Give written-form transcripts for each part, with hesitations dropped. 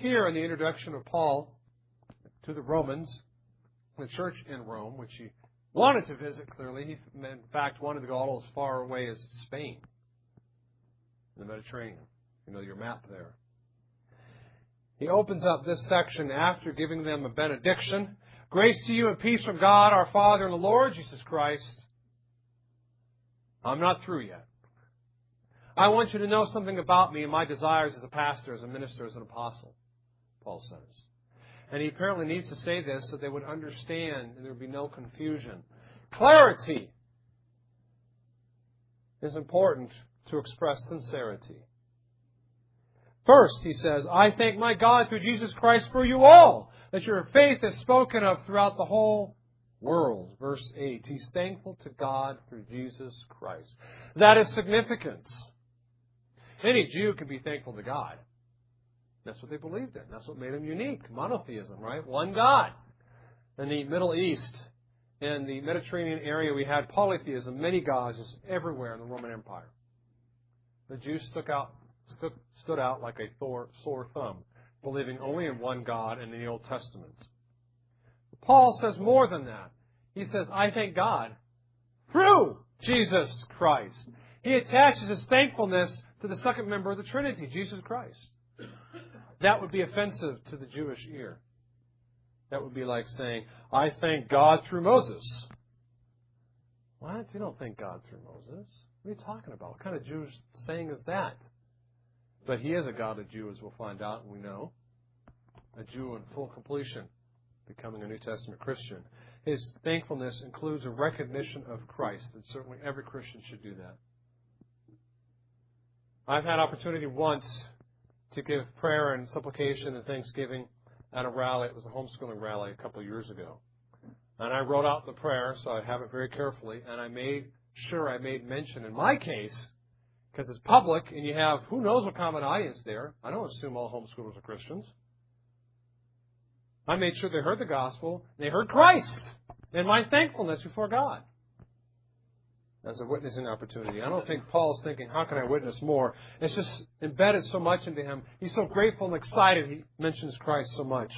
here in the introduction of Paul to the Romans, the church in Rome, which he wanted to visit clearly. He, in fact, wanted to go all as far away as Spain, the Mediterranean. You know your map there. He opens up this section after giving them a benediction. Grace to you and peace from God, our Father, and the Lord Jesus Christ. I'm not through yet. I want you to know something about me and my desires as a pastor, as a minister, as an apostle, Paul says. And he apparently needs to say this so they would understand and there would be no confusion. Clarity is important to express sincerity. First, he says, I thank my God through Jesus Christ for you all, that your faith is spoken of throughout the whole world. Verse 8, he's thankful to God through Jesus Christ. That is significant. Any Jew can be thankful to God. That's what they believed in. That's what made them unique. Monotheism, right? One God. In the Middle East, in the Mediterranean area, we had polytheism, many gods, just everywhere in the Roman Empire. The Jews stood out like a sore thumb, believing only in one God in the Old Testament. Paul says more than that. He says, I thank God through Jesus Christ. He attaches his thankfulness to the second member of the Trinity, Jesus Christ. That would be offensive to the Jewish ear. That would be like saying, I thank God through Moses. What? You don't thank God through Moses. What are you talking about? What kind of Jewish saying is that? But he is a godly Jew, as we'll find out, and we know. A Jew in full completion, becoming a New Testament Christian. His thankfulness includes a recognition of Christ, and certainly every Christian should do that. I've had opportunity once to give prayer and supplication and thanksgiving at a rally. It was a homeschooling rally a couple of years ago. And I wrote out the prayer, so I have it very carefully, and I made sure I made mention, in my case, because it's public and you have who knows what common audience there. I don't assume all homeschoolers are Christians. I made sure they heard the gospel, they heard Christ, and my thankfulness before God as a witnessing opportunity. I don't think Paul's thinking, how can I witness more? It's just embedded so much into him. He's so grateful and excited he mentions Christ so much.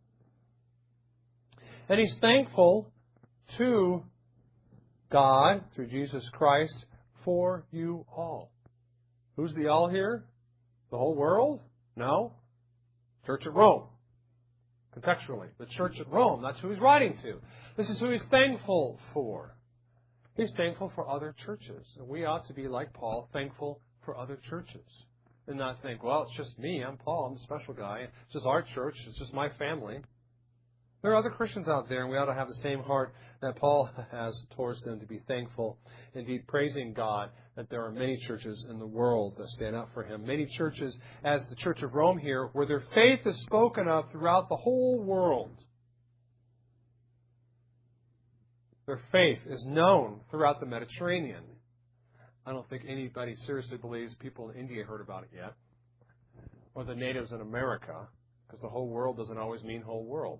And he's thankful to God through Jesus Christ for you all. Who's the all here? The whole world? No. Church at Rome. Contextually, the church at Rome. That's who he's writing to. This is who he's thankful for. He's thankful for other churches. And we ought to be, like Paul, thankful for other churches. And not think, well, it's just me. I'm Paul. I'm the special guy. It's just our church. It's just my family. There are other Christians out there, and we ought to have the same heart that Paul has towards them, to be thankful, indeed praising God that there are many churches in the world that stand up for Him. Many churches, as the Church of Rome here, where their faith is spoken of throughout the whole world. Their faith is known throughout the Mediterranean. I don't think anybody seriously believes people in India heard about it yet, or the natives in America, because the whole world doesn't always mean whole world.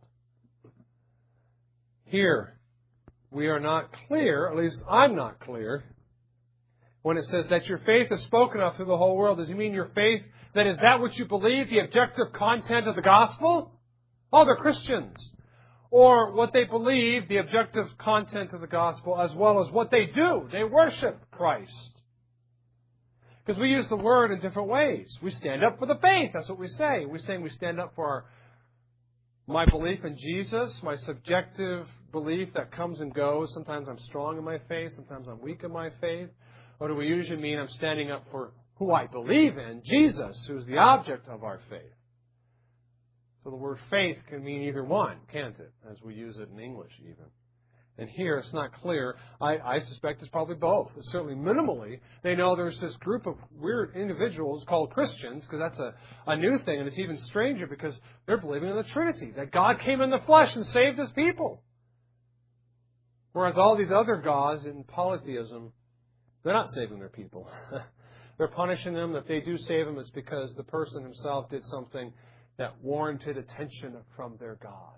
Here, we are not clear, at least I'm not clear, when it says that your faith is spoken of through the whole world. Does it mean your faith, that is that what you believe, the objective content of the gospel? Oh, they're Christians. Or what they believe, the objective content of the gospel, as well as what they do. They worship Christ. Because we use the word in different ways. We stand up for the faith. That's what we say. We stand up for my belief in Jesus, my subjective belief that comes and goes. Sometimes I'm strong in my faith. Sometimes I'm weak in my faith. Or do we usually mean I'm standing up for who I believe in, Jesus, who's the object of our faith? So the word faith can mean either one, can't it? As we use it in English even. And here it's not clear. I suspect it's probably both. It's certainly minimally. They know there's this group of weird individuals called Christians, because that's a new thing, and it's even stranger because they're believing in the Trinity, that God came in the flesh and saved His people. Whereas all these other gods in polytheism, they're not saving their people. They're punishing them. If they do save them, it's because the person himself did something that warranted attention from their God.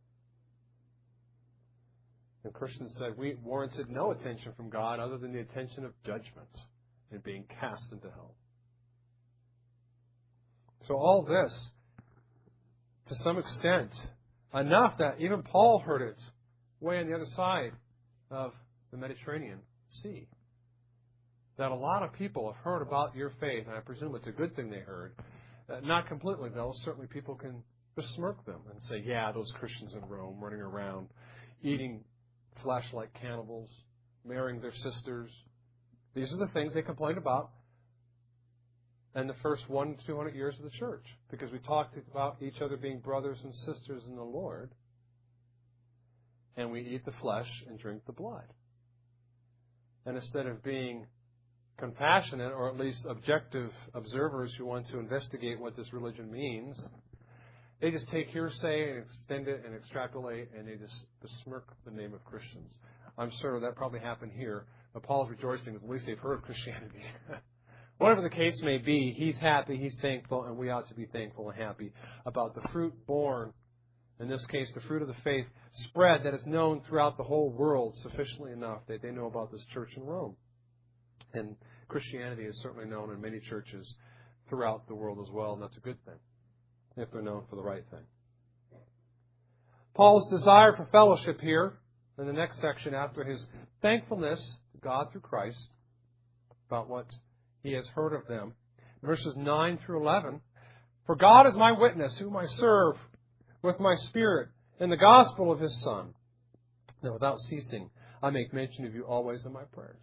And Christians said we warranted no attention from God other than the attention of judgment and being cast into hell. So all this to some extent, enough that even Paul heard it way on the other side of the Mediterranean Sea. That a lot of people have heard about your faith, and I presume it's a good thing they heard. Not completely, though. Certainly people can besmirk them and say, yeah, those Christians in Rome running around, eating flesh like cannibals, marrying their sisters. These are the things they complained about in the first 100 to 200 years of the church, because we talked about each other being brothers and sisters in the Lord, and we eat the flesh and drink the blood. And instead of being compassionate, or at least objective observers who want to investigate what this religion means, they just take hearsay and extend it and extrapolate, and they just besmirk the name of Christians. I'm sure that probably happened here, but Paul's rejoicing is at least they've heard of Christianity. Whatever the case may be, he's happy, he's thankful, and we ought to be thankful and happy about the fruit born, in this case, the fruit of the faith spread that is known throughout the whole world sufficiently enough that they know about this church in Rome. And Christianity is certainly known in many churches throughout the world as well, and that's a good thing, if they're known for the right thing. Paul's desire for fellowship here, in the next section, after his thankfulness to God through Christ, about what he has heard of them, verses 9 through 11, "For God is my witness, whom I serve with my spirit in the gospel of his Son, that without ceasing I make mention of you always in my prayers."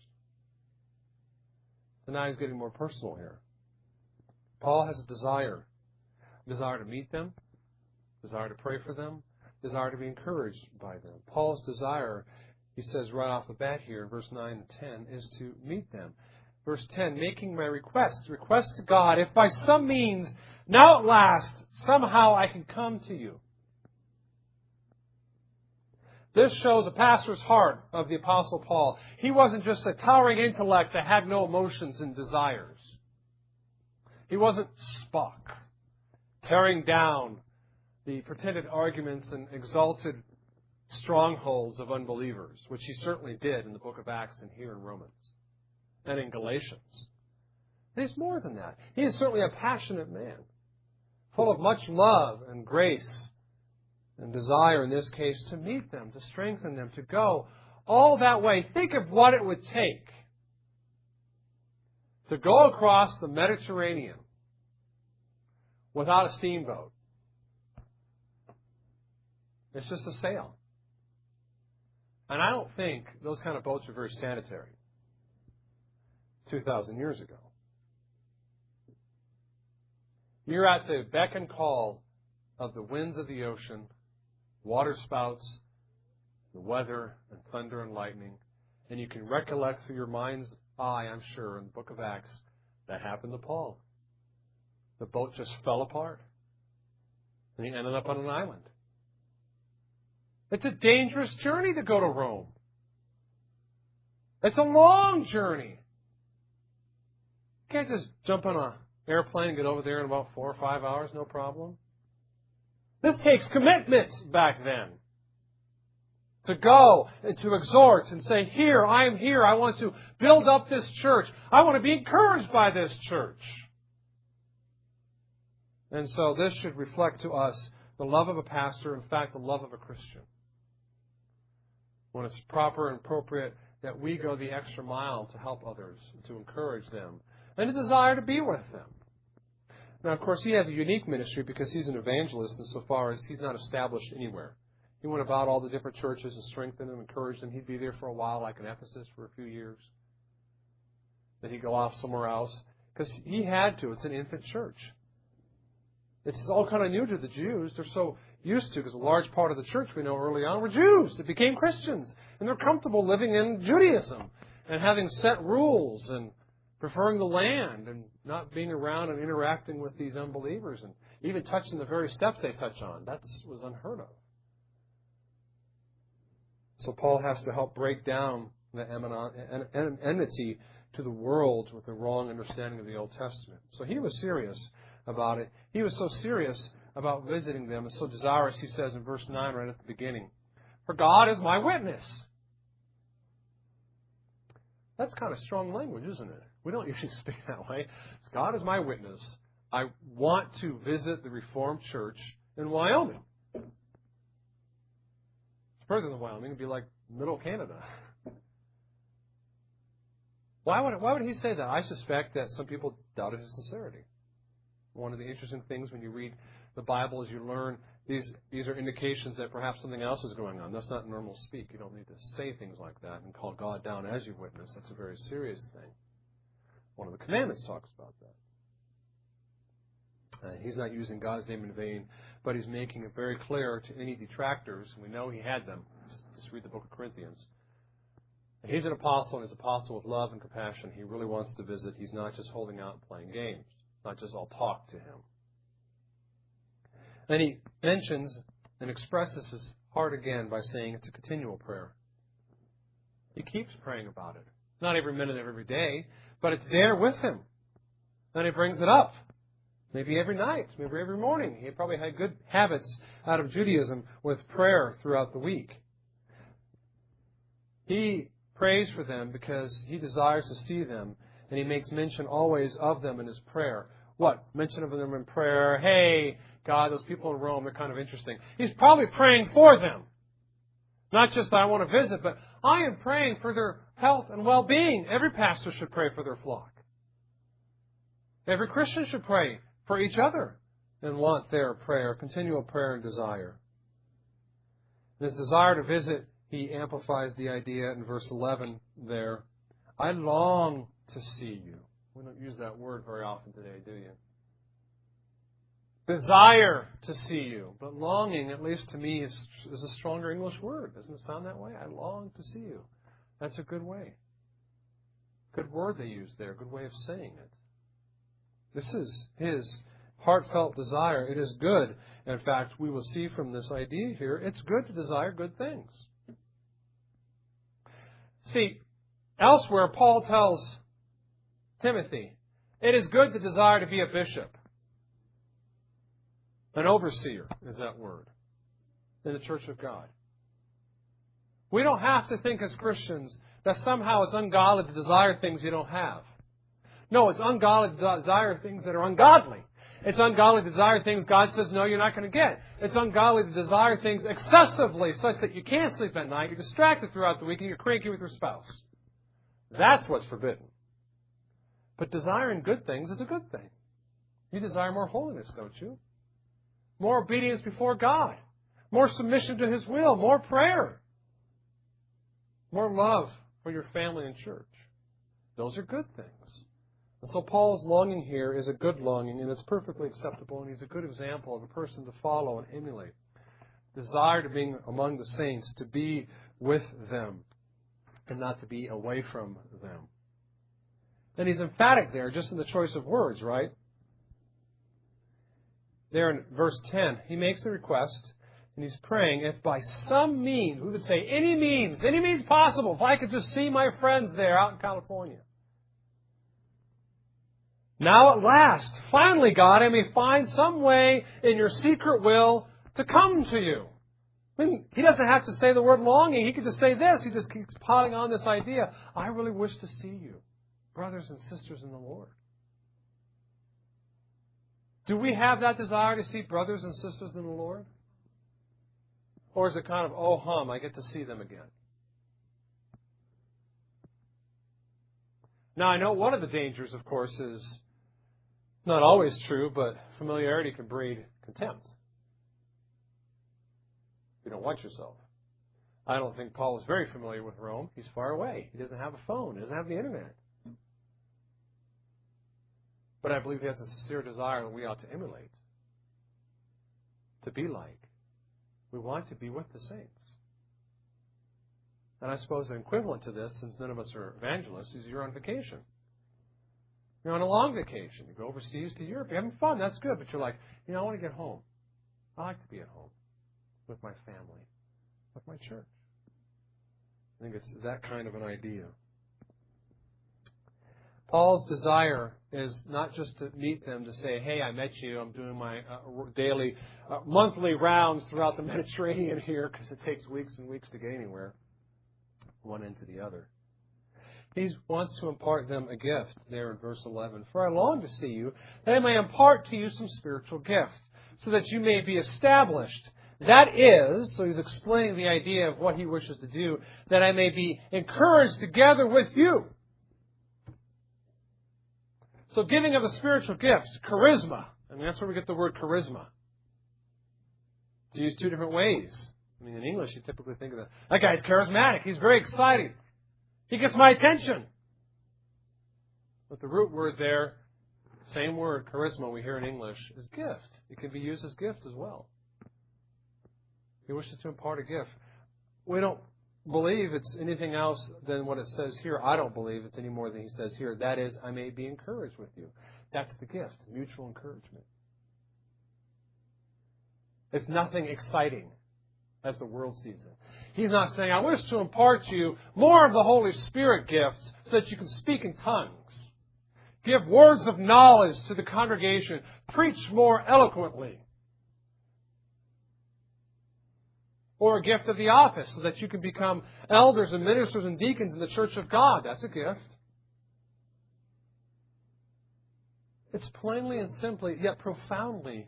So now he's getting more personal here. Paul has a desire to meet them, desire to pray for them, desire to be encouraged by them. Paul's desire, he says right off the bat here in verse 9 and 10, is to meet them. Verse 10, "Making my request to God, if by some means, now at last, somehow I can come to you." This shows a pastor's heart of the Apostle Paul. He wasn't just a towering intellect that had no emotions and desires. He wasn't Spock, tearing down the pretended arguments and exalted strongholds of unbelievers, which he certainly did in the book of Acts and here in Romans and in Galatians. And he's more than that. He is certainly a passionate man, full of much love and grace and desire, in this case, to meet them, to strengthen them, to go all that way. Think of what it would take to go across the Mediterranean without a steamboat. It's just a sail. And I don't think those kind of boats are very sanitary 2,000 years ago. You're at the beck and call of the winds of the ocean, water spouts, the weather, and thunder and lightning. And you can recollect through your mind's eye, I'm sure, in the book of Acts, that happened to Paul. The boat just fell apart. And he ended up on an island. It's a dangerous journey to go to Rome. It's a long journey. You can't just jump on an airplane and get over there in about 4 or 5 hours, no problem. This takes commitment back then. To go and to exhort and say, here, I am here. I want to build up this church. I want to be encouraged by this church. And so this should reflect to us the love of a pastor, in fact, the love of a Christian. When it's proper and appropriate that we go the extra mile to help others, to encourage them, and a desire to be with them. Now, of course, he has a unique ministry because he's an evangelist insofar as he's not established anywhere. He went about all the different churches and strengthened them, encouraged them. He'd be there for a while, like in Ephesus, for a few years. Then he'd go off somewhere else because he had to. It's an infant church. It's all kind of new to the Jews. They're so used to, because a large part of the church we know early on were Jews that became Christians. And they're comfortable living in Judaism and having set rules and preferring the land and not being around and interacting with these unbelievers and even touching the very steps they touch on. That was unheard of. So Paul has to help break down the enmity to the world with the wrong understanding of the Old Testament. So he was serious about it. He was so serious about visiting them and so desirous, he says in verse 9 right at the beginning, "For God is my witness." That's kind of strong language, isn't it? We don't usually speak that way. God is my witness. I want to visit the Reformed Church in Wyoming. Further than Wyoming, it'd be like middle Canada. Why would he say that? I suspect that some people doubted his sincerity. One of the interesting things when you read the Bible is you learn these are indications that perhaps something else is going on. That's not normal speak. You don't need to say things like that and call God down as you witness. That's a very serious thing. One of the commandments talks about that. He's not using God's name in vain, but he's making it very clear to any detractors, and we know he had them. Just read the book of Corinthians. He's an apostle, and he's an apostle with love and compassion. He really wants to visit. He's not just holding out and playing games. Not just I'll talk to him. Then he mentions and expresses his heart again by saying it's a continual prayer. He keeps praying about it. Not every minute of every day, but it's there with him. Then he brings it up. Maybe every night, maybe every morning. He probably had good habits out of Judaism with prayer throughout the week. He prays for them because he desires to see them, and he makes mention always of them in his prayer. What? Mention of them in prayer. Hey, God, those people in Rome, they're kind of interesting. He's probably praying for them. Not just I want to visit, but I am praying for their health and well-being. Every pastor should pray for their flock. Every Christian should pray for each other and want their prayer, continual prayer and desire. This desire to visit, he amplifies the idea in verse 11 there. I long to see you. We don't use that word very often today, do you? Desire to see you. But longing, at least to me, is a stronger English word. Doesn't it sound that way? I long to see you. That's a good way. Good word they use there. Good way of saying it. This is his heartfelt desire. It is good. In fact, we will see from this idea here, it's good to desire good things. See, elsewhere, Paul tells Timothy, it is good to desire to be a bishop. An overseer is that word in the church of God. We don't have to think as Christians that somehow it's ungodly to desire things you don't have. No, it's ungodly to desire things that are ungodly. It's ungodly to desire things God says, no, you're not going to get. It's ungodly to desire things excessively such that you can't sleep at night, you're distracted throughout the week, and you're cranky with your spouse. That's what's forbidden. But desiring good things is a good thing. You desire more holiness, don't you? More obedience before God. More submission to His will. More prayer. More love for your family and church. Those are good things. And so Paul's longing here is a good longing, and it's perfectly acceptable, and he's a good example of a person to follow and emulate. Desire to be among the saints, to be with them, and not to be away from them. And he's emphatic there, just in the choice of words, right? There in verse 10, he makes the request, and he's praying, if by some means, we would say any means possible, if I could just see my friends there out in California. Now at last, finally, God, I may find some way in your secret will to come to you. I mean, he doesn't have to say the word longing. He could just say this. He just keeps piling on this idea. I really wish to see you, brothers and sisters in the Lord. Do we have that desire to see brothers and sisters in the Lord? Or is it kind of, oh hum, I get to see them again? Now, I know one of the dangers, of course, is not always true, but familiarity can breed contempt. You don't want yourself. I don't think Paul is very familiar with Rome. He's far away. He doesn't have a phone. He doesn't have the internet. But I believe he has a sincere desire that we ought to emulate, to be like. We want to be with the saints. And I suppose an equivalent to this, since none of us are evangelists, is you're on vacation. You're on a long vacation. You go overseas to Europe. You're having fun. That's good. But you're like, I want to get home. I like to be at home with my family, with my church. I think it's that kind of an idea. Paul's desire is not just to meet them to say, hey, I met you. I'm doing my daily, monthly rounds throughout the Mediterranean here because it takes weeks and weeks to get anywhere, one end to the other. He wants to impart them a gift there in verse 11. For I long to see you, that I may impart to you some spiritual gift. so that you may be established. That is, so he's explaining the idea of what he wishes to do, that I may be encouraged together with you. So giving of a spiritual gift, charisma. I mean, that's where we get the word charisma. It's used two different ways. I mean, in English, you typically think of that guy's charismatic. He's very exciting. He gets my attention. But the root word there, same word, charisma, we hear in English, is gift. It can be used as gift as well. He wishes to impart a gift. We don't believe it's anything else than what it says here. I don't believe it's any more than he says here. That is, I may be encouraged with you. That's the gift, mutual encouragement. It's nothing exciting as the world sees it. He's not saying, I wish to impart to you more of the Holy Spirit gifts so that you can speak in tongues. Give words of knowledge to the congregation. Preach more eloquently. Or a gift of the office so that you can become elders and ministers and deacons in the church of God. That's a gift. It's plainly and simply, yet profoundly.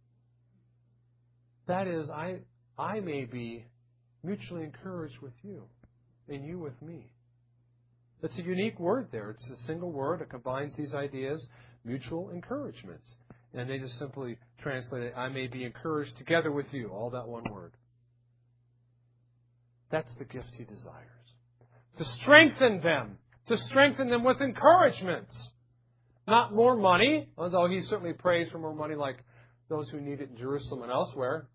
That is, I may be mutually encouraged with you, and you with me. It's a unique word there. It's a single word. It combines these ideas, mutual encouragement. And they just simply translate it, I may be encouraged together with you. All that one word. That's the gift he desires. To strengthen them. To strengthen them with encouragement. Not more money, although he certainly prays for more money like those who need it in Jerusalem and elsewhere.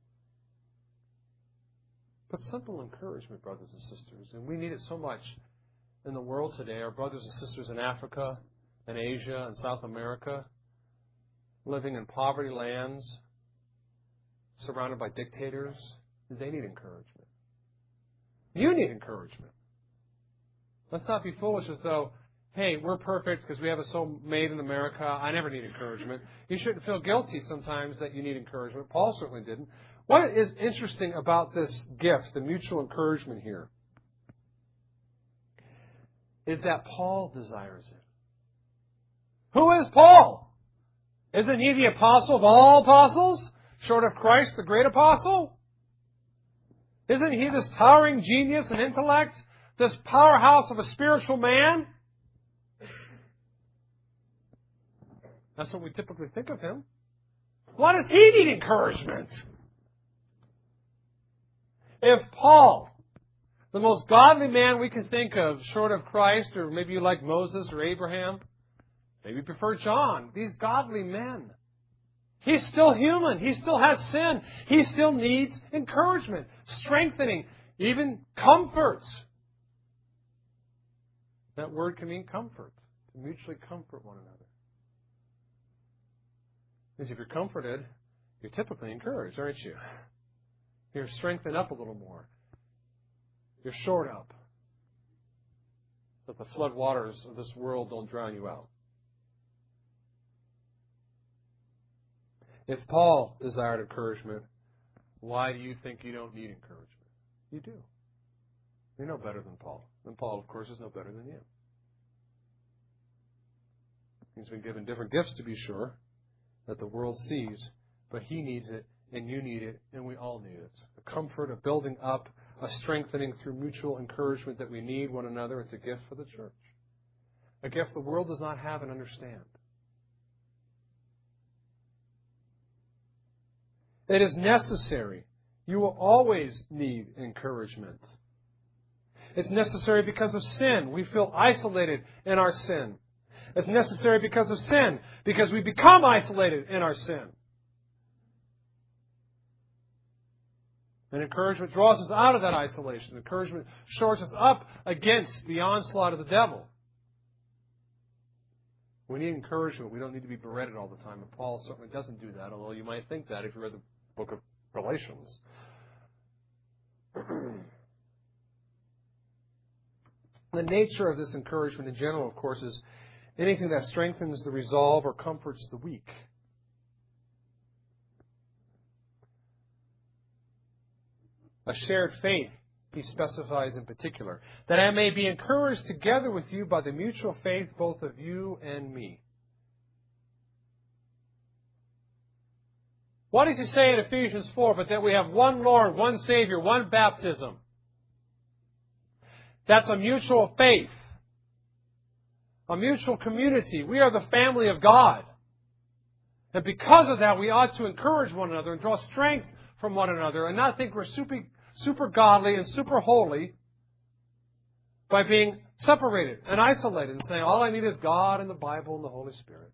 But simple encouragement, brothers and sisters. And we need it so much in the world today. Our brothers and sisters in Africa and Asia and South America, living in poverty lands, surrounded by dictators, they need encouragement. You need encouragement. Let's not be foolish as though, hey, we're perfect because we have it so made in America. I never need encouragement. You shouldn't feel guilty sometimes that you need encouragement. Paul certainly didn't. What is interesting about this gift, the mutual encouragement here, is that Paul desires it. Who is Paul? Isn't he the apostle of all apostles? Short of Christ, the great apostle? Isn't he this towering genius and intellect? This powerhouse of a spiritual man? That's what we typically think of him. Why does he need encouragement? If Paul, the most godly man we can think of, short of Christ, or maybe you like Moses or Abraham, maybe you prefer John, these godly men, he's still human. He still has sin. He still needs encouragement, strengthening, even comfort. That word can mean comfort, to mutually comfort one another. Because if you're comforted, you're typically encouraged, aren't you? You're strengthened up a little more. You're shored up. So that the flood waters of this world don't drown you out. If Paul desired encouragement, why do you think you don't need encouragement? You do. You're no better than Paul. And Paul, of course, is no better than you. He's been given different gifts, to be sure, that the world sees, but he needs it, and you need it, and we all need it. A comfort, a building up, a strengthening through mutual encouragement that we need one another. It's a gift for the church. A gift the world does not have and understand. It is necessary. You will always need encouragement. It's necessary because of sin. We feel isolated in our sin. It's necessary because of sin, because we become isolated in our sin. And encouragement draws us out of that isolation. Encouragement shores us up against the onslaught of the devil. We need encouragement. We don't need to be berated all the time. And Paul certainly doesn't do that, although you might think that if you read the book of Galatians. The nature of this encouragement in general, of course, is anything that strengthens the resolve or comforts the weak. A shared faith, he specifies in particular, that I may be encouraged together with you by the mutual faith both of you and me. What does he say in Ephesians 4? But that we have one Lord, one Savior, one baptism. That's a mutual faith. A mutual community. We are the family of God. And because of that, we ought to encourage one another and draw strength from one another and not think we're super godly and super holy by being separated and isolated and saying, all I need is God and the Bible and the Holy Spirit.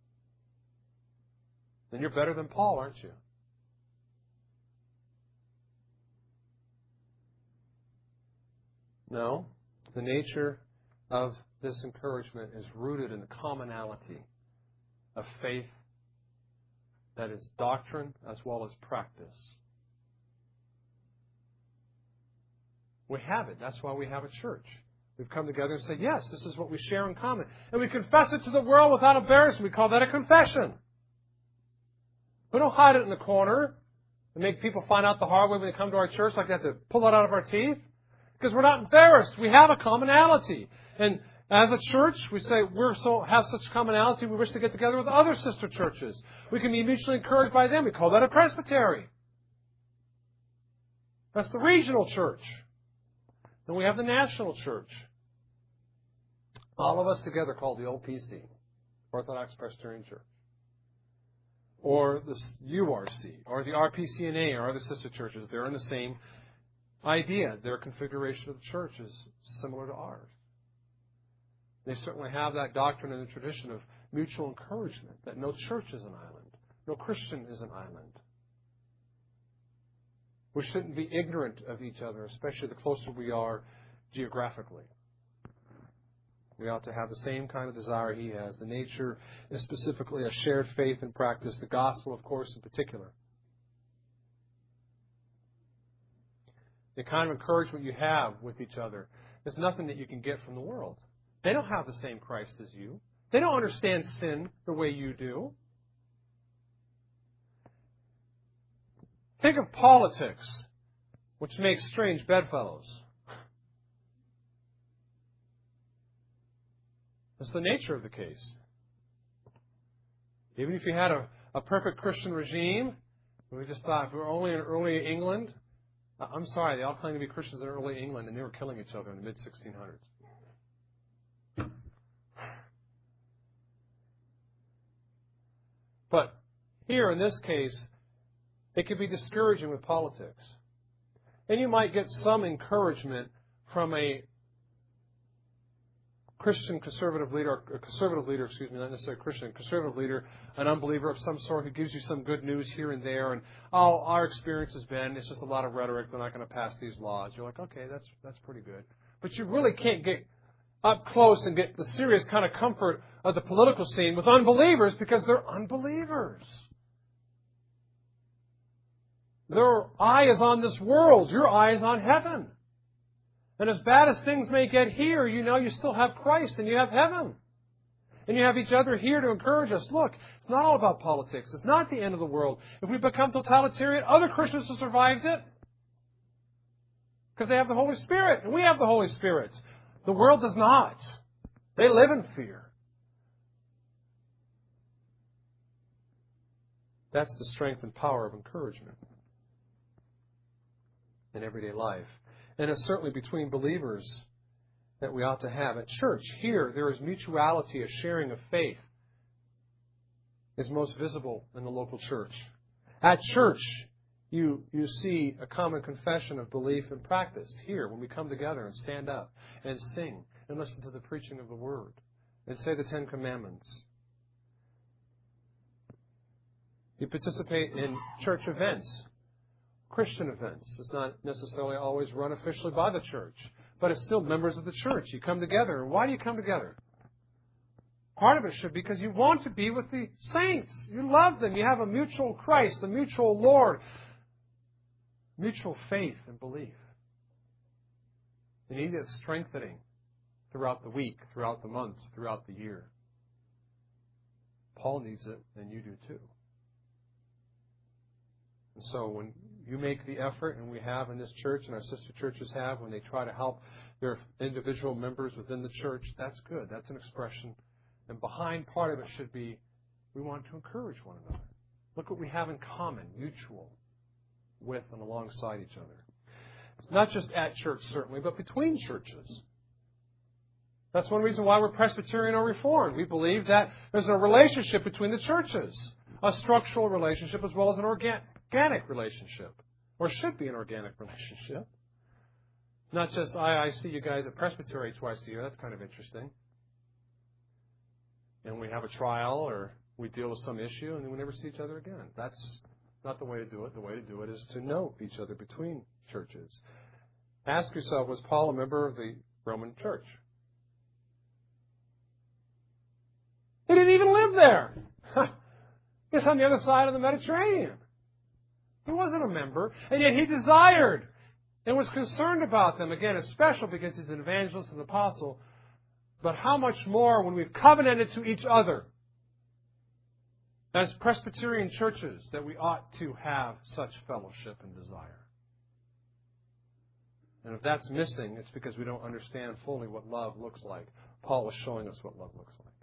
Then you're better than Paul, aren't you? No. The nature of this encouragement is rooted in the commonality of faith that is doctrine as well as practice. We have it. That's why we have a church. We've come together and said, yes, this is what we share in common. And we confess it to the world without embarrassment. We call that a confession. We don't hide it in the corner and make people find out the hard way when they come to our church like they have to pull it out of our teeth. Because we're not embarrassed. We have a commonality. And as a church, we say have such commonality, we wish to get together with other sister churches. We can be mutually encouraged by them. We call that a presbytery. That's the regional church. Then we have the national church. All of us together called the OPC, Orthodox Presbyterian Church. Or the URC, or the RPCNA, or other sister churches. They're in the same idea. Their configuration of the church is similar to ours. They certainly have that doctrine and the tradition of mutual encouragement, that no church is an island. No Christian is an island. We shouldn't be ignorant of each other, especially the closer we are geographically. We ought to have the same kind of desire he has. The nature is specifically a shared faith and practice, the gospel, of course, in particular. The kind of encouragement you have with each other is nothing that you can get from the world. They don't have the same Christ as you. They don't understand sin the way you do. Think of politics, which makes strange bedfellows. That's the nature of the case. Even if you had a perfect Christian regime, we just thought if we were only in early England, I'm sorry, they all claim to be Christians in early England, and they were killing each other in the mid-1600s. But here, in this case, it can be discouraging with politics. And you might get some encouragement from a Christian conservative leader, not necessarily a Christian, conservative leader, an unbeliever of some sort who gives you some good news here and there. And, our experience has been, it's just a lot of rhetoric, they're not going to pass these laws. You're like, okay, that's pretty good. But you really can't get up close and get the serious kind of comfort of the political scene with unbelievers because they're unbelievers. Their eye is on this world. Your eye is on heaven. And as bad as things may get here, you still have Christ and you have heaven. And you have each other here to encourage us. Look, it's not all about politics. It's not the end of the world. If we become totalitarian, other Christians have survived it. Because they have the Holy Spirit. And we have the Holy Spirit. The world does not. They live in fear. That's the strength and power of encouragement in everyday life. And it's certainly between believers that we ought to have. At church, here, there is mutuality, a sharing of faith is most visible in the local church. At church, you see a common confession of belief and practice. Here, when we come together and stand up and sing and listen to the preaching of the Word and say the Ten Commandments. You participate in church events. Christian events. It's not necessarily always run officially by the church, but it's still members of the church. You come together. And why do you come together? Part of it should be because you want to be with the saints. You love them. You have a mutual Christ, a mutual Lord, mutual faith and belief. You need it strengthening throughout the week, throughout the months, throughout the year. Paul needs it, and you do too. And so when you make the effort, and we have in this church, and our sister churches have, when they try to help their individual members within the church, that's good. That's an expression. And behind part of it should be, we want to encourage one another. Look what we have in common, mutual, with and alongside each other. Not just at church, certainly, but between churches. That's one reason why we're Presbyterian or Reformed. We believe that there's a relationship between the churches, a structural relationship as well as an organic relationship, or should be an organic relationship. Not just, I see you guys at Presbytery twice a year. That's kind of interesting. And we have a trial or we deal with some issue and then we never see each other again. That's not the way to do it. The way to do it is to know each other between churches. Ask yourself, was Paul a member of the Roman church? He didn't even live there. He's on the other side of the Mediterranean. He wasn't a member, and yet he desired and was concerned about them. Again, it's special because he's an evangelist and apostle. But how much more when we've covenanted to each other as Presbyterian churches that we ought to have such fellowship and desire. And if that's missing, it's because we don't understand fully what love looks like. Paul is showing us what love looks like.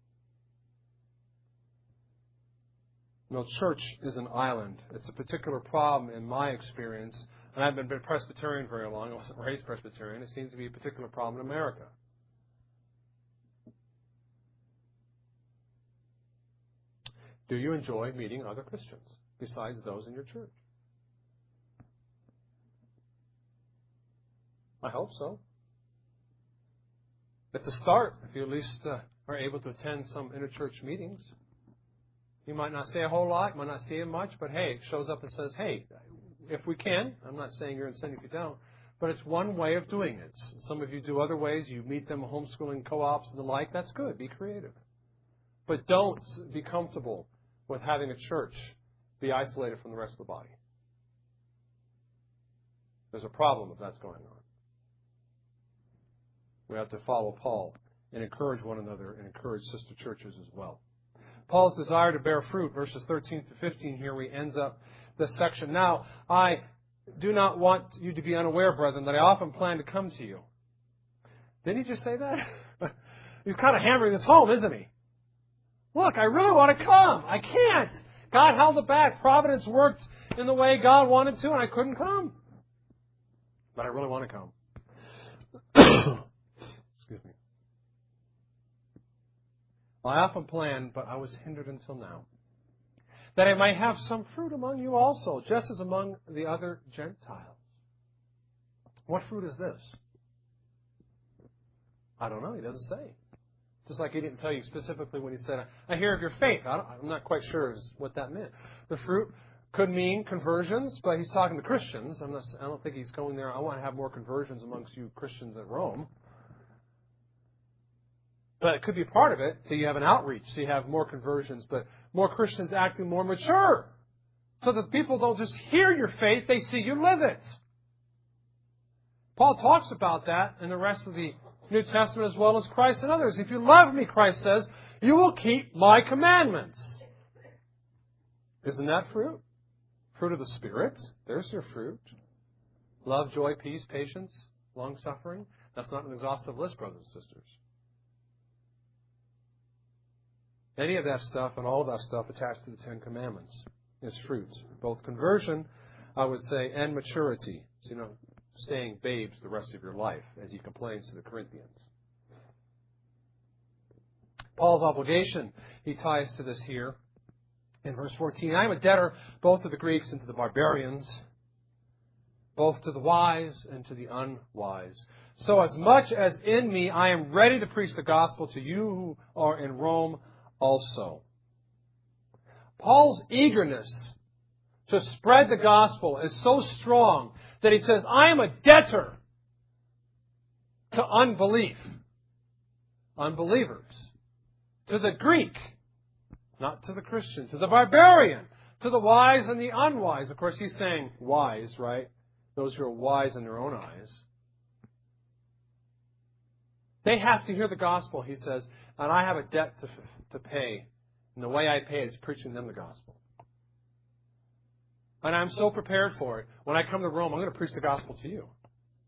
No, church is an island. It's a particular problem in my experience. And I haven't been Presbyterian very long. I wasn't raised Presbyterian. It seems to be a particular problem in America. Do you enjoy meeting other Christians besides those in your church? I hope so. It's a start if you at least are able to attend some interchurch meetings. You might not say a whole lot, you might not see him much, but hey, it shows up and says, hey, if we can, I'm not saying you're incentive if you don't, but it's one way of doing it. Some of you do other ways. You meet them at homeschooling co-ops and the like. That's good. Be creative. But don't be comfortable with having a church be isolated from the rest of the body. There's a problem if that's going on. We have to follow Paul and encourage one another and encourage sister churches as well. Paul's desire to bear fruit, verses 13 to 15 here, he ends up this section. Now, I do not want you to be unaware, brethren, that I often plan to come to you. Didn't he just say that? He's kind of hammering this home, isn't he? Look, I really want to come. I can't. God held it back. Providence worked in the way God wanted to, and I couldn't come. But I really want to come. Excuse me. I often planned, but I was hindered until now, that I might have some fruit among you also, just as among the other Gentiles. What fruit is this? I don't know. He doesn't say. Just like he didn't tell you specifically when he said, I hear of your faith. I'm not quite sure what that meant. The fruit could mean conversions, but he's talking to Christians. I don't think he's going there, I want to have more conversions amongst you Christians at Rome. But it could be part of it, so you have an outreach, so you have more conversions, but more Christians acting more mature. So that people don't just hear your faith, they see you live it. Paul talks about that in the rest of the New Testament as well as Christ and others. If you love me, Christ says, you will keep my commandments. Isn't that fruit? Fruit of the Spirit. There's your fruit. Love, joy, peace, patience, long-suffering. That's not an exhaustive list, brothers and sisters. Any of that stuff and all of that stuff attached to the Ten Commandments is fruit. Both conversion, I would say, and maturity. So, staying babes the rest of your life, as he complains to the Corinthians. Paul's obligation, he ties to this here in verse 14. I am a debtor both to the Greeks and to the barbarians, both to the wise and to the unwise. So as much as in me, I am ready to preach the gospel to you who are in Rome also. Paul's eagerness to spread the gospel is so strong that he says, I am a debtor to unbelief, unbelievers, to the Greek, not to the Christian, to the barbarian, to the wise and the unwise. Of course, he's saying wise, right? Those who are wise in their own eyes. They have to hear the gospel, he says, and I have a debt to pay. And the way I pay is preaching them the gospel. And I'm so prepared for it. When I come to Rome, I'm going to preach the gospel to you.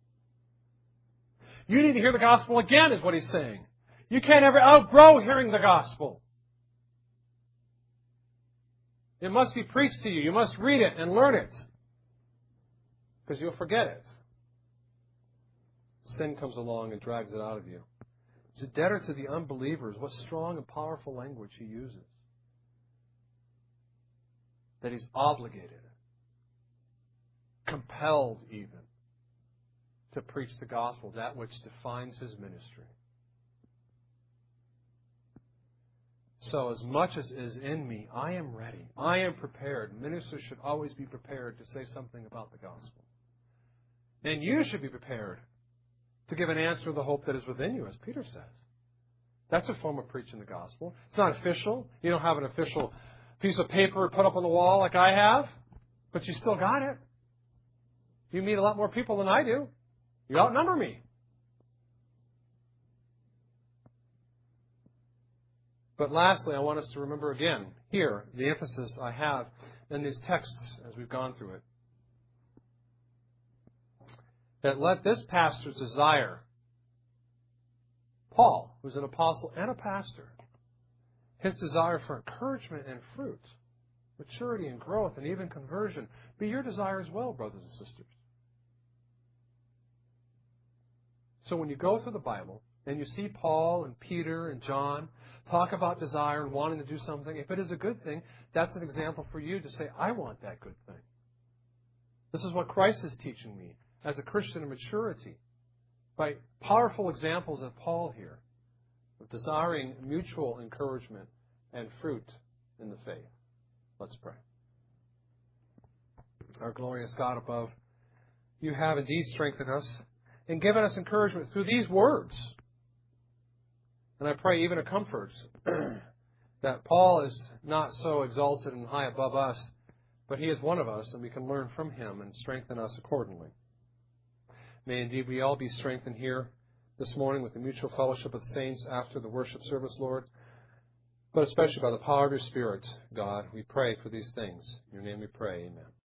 You need to hear the gospel again, is what he's saying. You can't ever outgrow hearing the gospel. It must be preached to you. You must read it and learn it, because you'll forget it. Sin comes along and drags it out of you. He's a debtor to the unbelievers. What strong and powerful language he uses. That he's obligated, compelled even, to preach the gospel, that which defines his ministry. So as much as is in me, I am ready. I am prepared. Ministers should always be prepared to say something about the gospel. And you should be prepared to give an answer to the hope that is within you, as Peter says. That's a form of preaching the gospel. It's not official. You don't have an official piece of paper put up on the wall like I have, but you still got it. You meet a lot more people than I do. You outnumber me. But lastly, I want us to remember again here the emphasis I have in these texts as we've gone through it. That let this pastor's desire, Paul, who's an apostle and a pastor, his desire for encouragement and fruit, maturity and growth, and even conversion, be your desire as well, brothers and sisters. So when you go through the Bible and you see Paul and Peter and John talk about desire and wanting to do something, if it is a good thing, that's an example for you to say, I want that good thing. This is what Christ is teaching me as a Christian in maturity, by powerful examples of Paul here, of desiring mutual encouragement and fruit in the faith. Let's pray. Our glorious God above, you have indeed strengthened us and given us encouragement through these words. And I pray even a comfort that Paul is not so exalted and high above us, but he is one of us, and we can learn from him and strengthen us accordingly. May indeed we all be strengthened here this morning with the mutual fellowship of saints after the worship service, Lord, but especially by the power of your Spirit, God. We pray for these things. In your name we pray, amen.